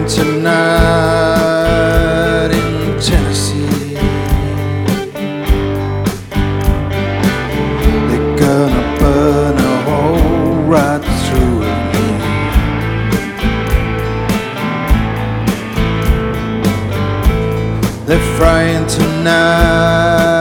frying tonight in Tennessee. They're gonna burn a hole right through me. They're frying tonight